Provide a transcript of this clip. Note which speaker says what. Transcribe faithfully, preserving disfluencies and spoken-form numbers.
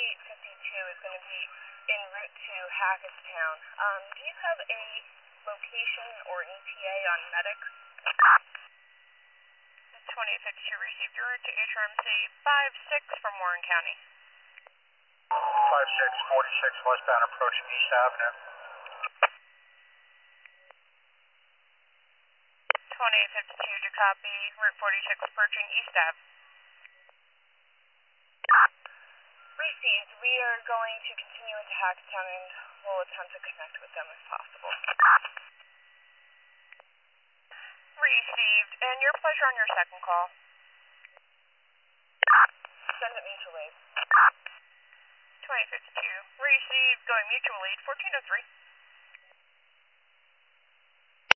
Speaker 1: forty-eight fifty-two is going to be en route to Hackettstown. Um, do you have a location or an E T A on medics?
Speaker 2: twenty-eight fifty-two received your route to H R M C five six from Warren County.
Speaker 3: five six forty-six westbound approaching East Avenue.
Speaker 2: twenty-eight fifty-two to copy, Route forty-six approaching East Ave.
Speaker 1: Received. We are going to continue into Hackettstown and we'll attempt to connect with them if possible.
Speaker 2: Received. And your pleasure on your second call.
Speaker 1: Send it mutual aid.
Speaker 2: twenty-eight fifty-two. Received. Going mutual aid fourteen oh three.